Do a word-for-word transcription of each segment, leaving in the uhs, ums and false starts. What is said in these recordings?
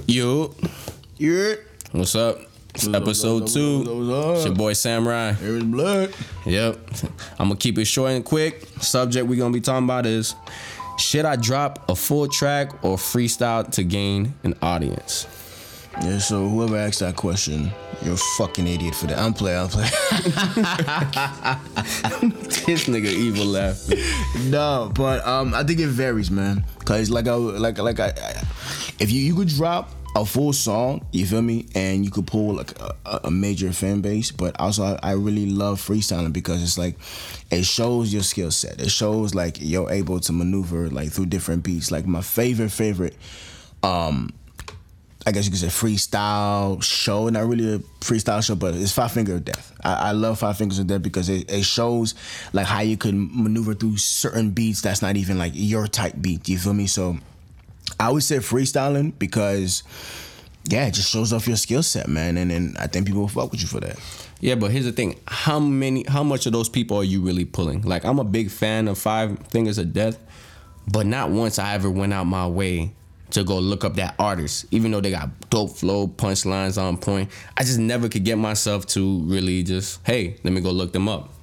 Yo. Yeah. What's up? It's episode what's up, two. what's up, what's up? It's your boy Samurai. Here's blood. Yep. I'm gonna keep it short and quick. Subject we're gonna be talking about is, should I drop a full track or freestyle to gain an audience? Yeah, so whoever asked that question, you're a fucking idiot for that. I'm playing, I'm playing. This nigga evil laughing. No, but um, I think it varies, man. Cause like I like like I, I if you you could drop a full song, you feel me, and you could pull like a, a major fan base. But also, I, I really love freestyling because it's like it shows your skill set. It shows like you're able to maneuver like through different beats. Like my favorite favorite, um. I guess you could say freestyle show, not really a freestyle show, but it's Five Finger of Death. I, I love Five Fingers of Death because it, it shows like how you can maneuver through certain beats that's not even like your type beat. You feel me? So I always say freestyling because yeah, it just shows off your skill set, man, and then I think people will fuck with you for that. Yeah, but here's the thing: how many, how much of those people are you really pulling? Like, I'm a big fan of Five Fingers of Death, but not once I ever went out my way to go look up that artist, even though they got dope flow, punchlines on point. I just never could get myself to really just, hey, let me go look them up.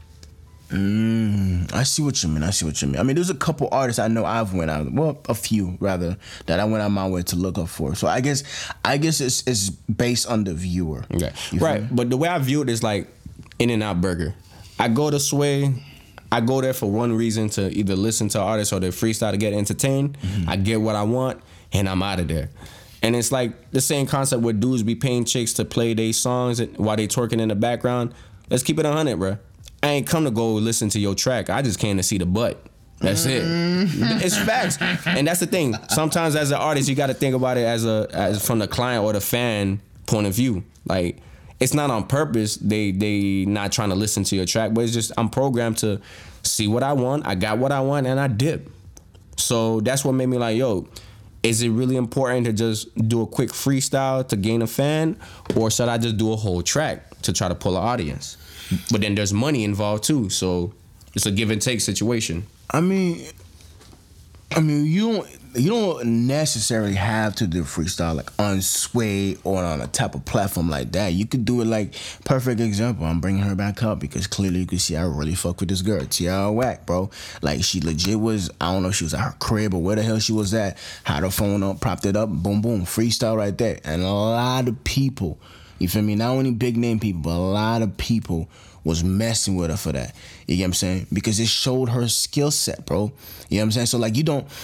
Mm, I see what you mean. I see what you mean. I mean, there's a couple artists I know I've went out, well, a few rather, that I went out my way to look up for. So I guess, I guess it's it's based on the viewer. Okay. You Right, me? but the way I view it is like In-N-Out Burger. I go to Sway. I go there for one reason, to either listen to artists or their freestyle to get entertained. Mm-hmm. I get what I want, and I'm out of there. And it's like the same concept where dudes be paying chicks to play their songs while they twerking in the background. Let's keep it one hundred, bro. I ain't come to go listen to your track. I just came to see the butt. That's it. It's facts. And that's the thing. Sometimes as an artist, you got to think about it as a as from the client or the fan point of view. Like, it's not on purpose. They they not trying to listen to your track, but it's just I'm programmed to see what I want. I got what I want, and I dip. So that's what made me like, yo, is it really important to just do a quick freestyle to gain a fan, or should I just do a whole track to try to pull an audience? But then there's money involved too, so it's a give and take situation. I mean, I mean, you don't you don't necessarily have to do freestyle like on Sway or on a type of platform like that. You could do it like, perfect example, I'm bringing her back up because clearly you can see I really fuck with this girl, Tiara Whack, bro. Like, she legit was, I don't know if she was at her crib or where the hell she was at, had her phone up, propped it up, boom, boom, freestyle right there. And a lot of people, you feel me, not only big name people, but a lot of people was messing with her for that. You get what I'm saying? Because it showed her skill set, bro. You know what I'm saying? So like, you don't,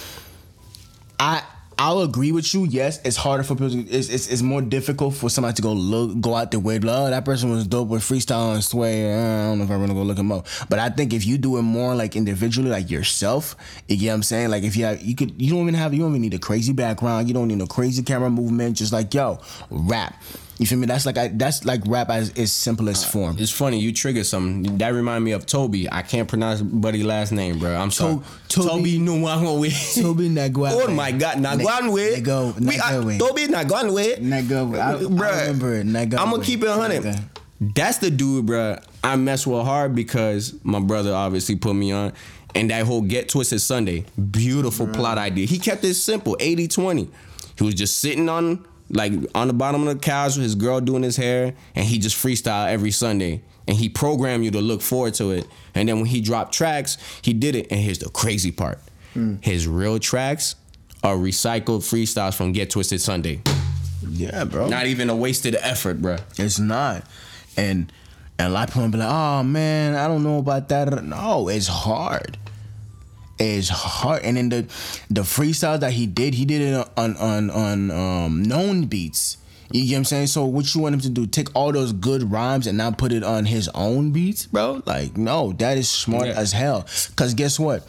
I I'll agree with you. Yes, it's harder for people. To, it's, it's it's more difficult for somebody to go look, go out their way. Like, oh, that person was dope with freestyle and Sway. I don't know if I want to go look him up. But I think if you do it more like individually, like yourself, you get what I'm saying? Like, if you have, you could, you don't even have, you don't even need a crazy background. You don't need no crazy camera movement. Just like, yo, rap. You feel me? That's like I, that's like rap as its simplest form. It's funny, you triggered something. That remind me of Toby. I can't pronounce Buddy's last name, bro. I'm sorry. To, Toby Nwangwe. Toby Nagwanwe. Oh my God, Nagwanwe. Nago, Nagwanwe. Toby Nagwanwe. Nagwanwe. I, I remember it. Nagwanwe. I'm gonna keep it one hundred. Okay. That's the dude, bro. I mess with hard because my brother obviously put me on. And that whole Get Twisted Sunday, beautiful bro. Plot idea. He kept it simple, eighty twenty. He was just sitting on like on the bottom of the couch with his girl doing his hair, and he just freestyle every Sunday. And he programmed you to look forward to it. And then when he dropped tracks, he did it. And here's the crazy part. Mm. His real tracks are recycled freestyles from Get Twisted Sunday. Yeah, bro. Not even a wasted effort, bro. It's not. And, and a lot of people be like, oh, man, I don't know about that. No, it's hard. It's hard. And then the the freestyles that he did, he did it on on on um, known beats. You get what I'm saying? So what you want him to do? Take all those good rhymes and now put it on his own beats, bro? Like, no, that is smart yeah. as hell. Cause guess what?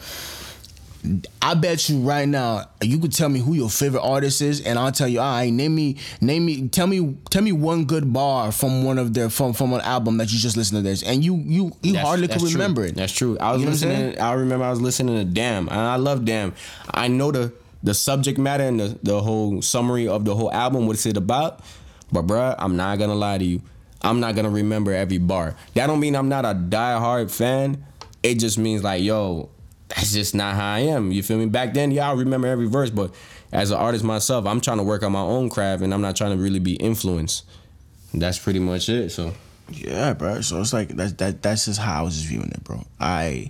I bet you right now, you could tell me who your favorite artist is, and I'll tell you, all right, name me, name me, tell me, tell me one good bar from one of their from from an album that you just listened to this, and you you you that's, hardly that's could remember true. it. That's true. I was you know listening. I remember I was listening to Damn, and I love Damn. I know the the subject matter and the the whole summary of the whole album, what's it about, but bruh, I'm not gonna lie to you, I'm not gonna remember every bar. That don't mean I'm not a diehard fan. It just means like, yo, that's just not how I am. You feel me? Back then, yeah, I remember every verse, but as an artist myself, I'm trying to work on my own craft, and I'm not trying to really be influenced. That's pretty much it. So yeah, bro. So it's like that that that's just how I was just viewing it, bro. I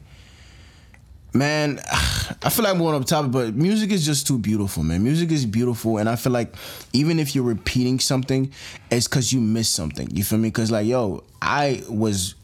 man, I feel like I'm going up topic, but music is just too beautiful, man. Music is beautiful, and I feel like even if you're repeating something, it's because you missed something. You feel me? Because like, yo, I was.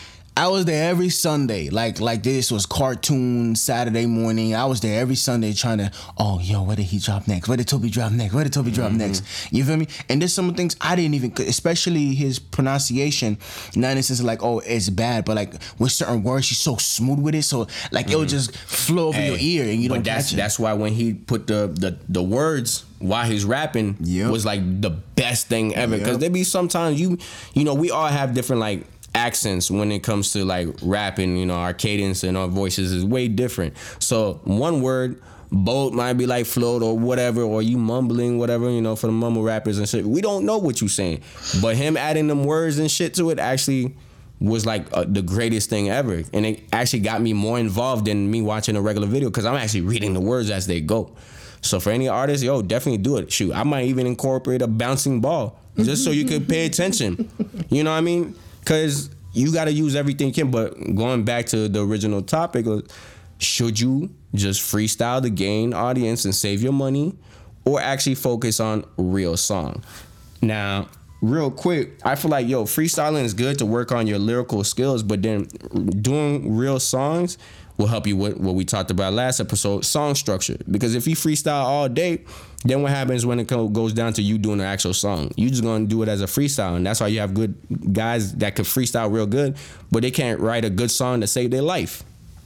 I was there every Sunday, like like this was cartoon Saturday morning. I was there every Sunday trying to, oh, yo, where did he drop next? Where did Toby drop next? Where did Toby drop mm-hmm. next? You feel me? And there's some things I didn't even, especially his pronunciation, not in the sense of like, oh, it's bad, but like with certain words, he's so smooth with it. So like mm-hmm. it would just flow over hey, your ear and you don't that's, catch it. That's why when he put the, the, the words while he's rapping yep. was like the best thing ever. Because yep. there be sometimes you, you know, we all have different like, accents when it comes to like rapping, you know, our cadence and our voices is way different. So one word, boat might be like float or whatever, or you mumbling, whatever, you know, for the mumble rappers and shit. We don't know what you saying. But him adding them words and shit to it actually was like uh, the greatest thing ever. And it actually got me more involved than me watching a regular video because I'm actually reading the words as they go. So for any artist, yo, definitely do it. Shoot, I might even incorporate a bouncing ball just so you could pay attention. You know what I mean? Because you got to use everything you can. But going back to the original topic, should you just freestyle to gain audience and save your money, or actually focus on real song? Now, real quick, I feel like, yo, freestyling is good to work on your lyrical skills, but then doing real songs will help you with what we talked about last episode, song structure. Because if you freestyle all day, then what happens when it goes down to you doing the actual song? You just gonna do it as a freestyle, and that's why you have good guys that can freestyle real good, but they can't write a good song to save their life.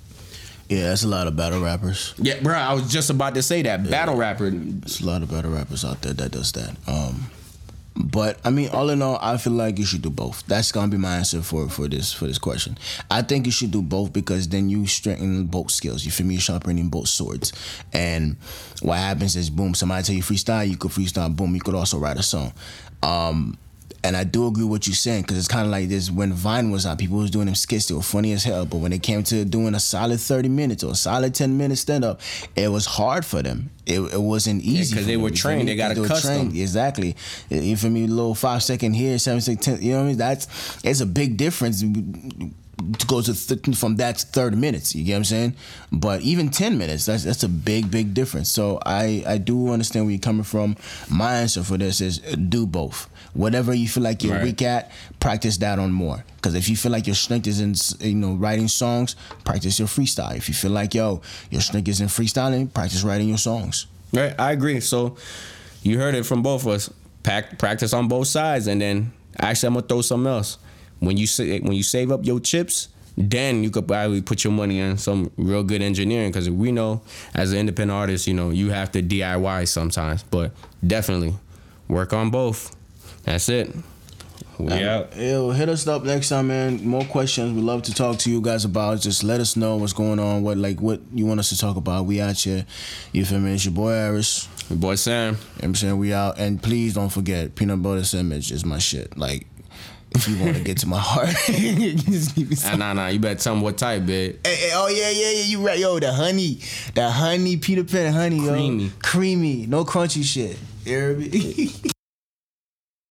Yeah, that's a lot of battle rappers. Yeah, bro, I was just about to say that. Yeah. Battle rapper. There's a lot of battle rappers out there that does that. Um, But I mean, all in all, I feel like you should do both. That's gonna be my answer for, for this for this question. I think you should do both because then you strengthen both skills. You feel me? You're sharpening both swords. And what happens is, boom, somebody tell you freestyle, you could freestyle. Boom, you could also write a song. Um, and I do agree with what you're saying because it's kind of like this. When Vine was out, people was doing them skits. They were funny as hell. But when it came to doing a solid thirty minutes or a solid ten minutes stand up, it was hard for them. It, it wasn't easy because yeah, they were trained. They got a custom. Exactly. You feel me? A little five second here, seven second, ten. You know what I mean? That's it's a big difference. To go to th- from that to thirty minutes, you get what I'm saying? But even ten minutes, that's that's a big, big difference. So I, I do understand where you're coming from. My answer for this is do both. Whatever you feel like you're right. weak at, practice that on more. Because if you feel like your strength is in, you know, writing songs, practice your freestyle. If you feel like, yo, your strength is in freestyling, practice writing your songs. Right, I agree. So you heard it from both of us. Pack, practice on both sides, and then actually I'm gonna throw something else. When you sa- when you save up your chips, then you could probably put your money in some real good engineering. Because we know, as an independent artist, you know, you have to D I Y sometimes. But definitely work on both. That's it. We out. Yo, hit us up next time, man. More questions. We love to talk to you guys about. Just let us know what's going on. What like what you want us to talk about. We out here. You feel me? It's your boy Aris. Your boy Sam. You know what I'm saying? We out. And please don't forget, peanut butter sandwich is my shit. Like, if you want to get to my heart. Nah, nah, nah. You better tell me what type, babe. Hey, hey, oh, yeah, yeah, yeah. You right. Yo, the honey. The honey, Peter Pan honey, yo. Creamy. Creamy. No crunchy shit. You hear me?